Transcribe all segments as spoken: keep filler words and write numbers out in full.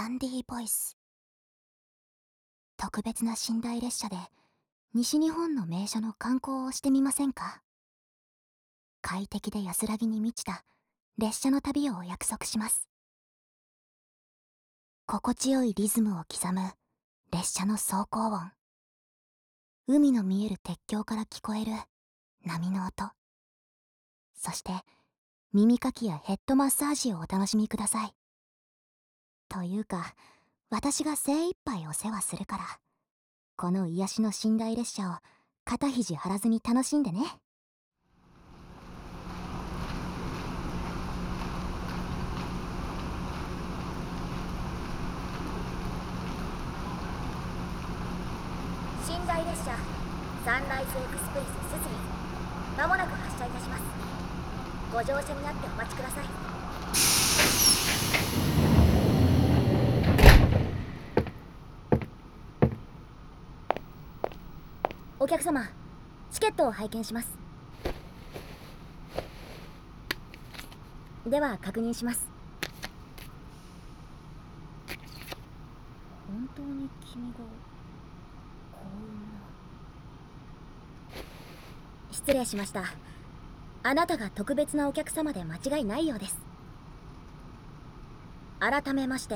ャンディーボイス。特別な寝台列車で西日本の名所の観光をしてみませんか？快適で安らぎに満ちた列車の旅をお約束します。心地よいリズムを刻む列車の走行音、海の見える鉄橋から聞こえる波の音、そして耳かきやヘッドマッサージをお楽しみください。というか、私が精一杯お世話するから、この癒しの寝台列車を肩肘張らずに楽しんでね。 寝台列車サンライズエクスプレスすずみ、まもなく発車いたします。ご乗車になってお待ちください。お客様、チケットを拝見します。では確認します。本当に君が幸運な。失礼しました。あなたが特別なお客様で間違いないようです。改めまして、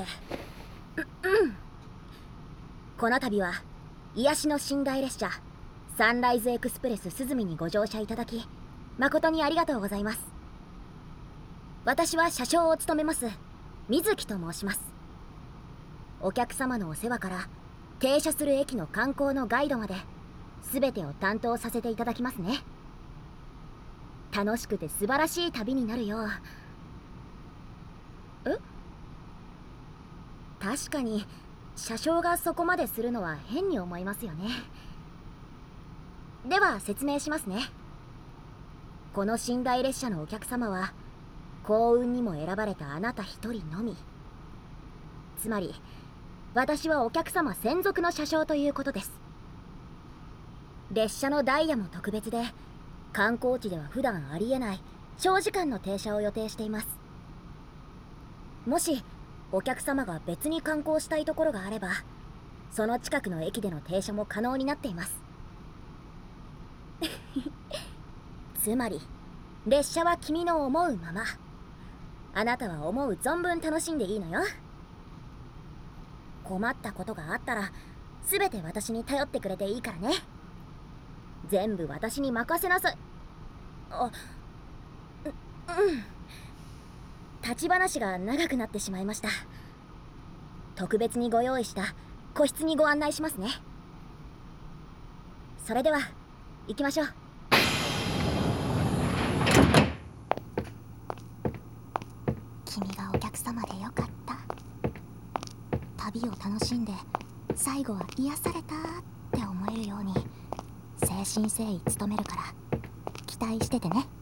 この度は癒しの寝台列車サンライズエクスプレスすずみにご乗車いただき誠にありがとうございます。私は車掌を務めます水木と申します。お客様のお世話から停車する駅の観光のガイドまで全てを担当させていただきますね。楽しくて素晴らしい旅になるよう。え？確かに車掌がそこまでするのは変に思いますよね。では説明しますね。この寝台列車のお客様は幸運にも選ばれたあなた一人のみ。つまり私はお客様専属の車掌ということです。列車のダイヤも特別で、観光地では普段ありえない長時間の停車を予定しています。もしお客様が別に観光したいところがあれば、その近くの駅での停車も可能になっています。つまり列車は君の思うまま、あなたは思う存分楽しんでいいのよ。困ったことがあったら全て私に頼ってくれていいからね。全部私に任せなさい。あ、う、うん立ち話が長くなってしまいました。特別にご用意した個室にご案内しますね。それでは行きましょう。 君がお客様でよかった。旅を楽しんで最後は癒されたって思えるように誠心誠意努めるから期待しててね。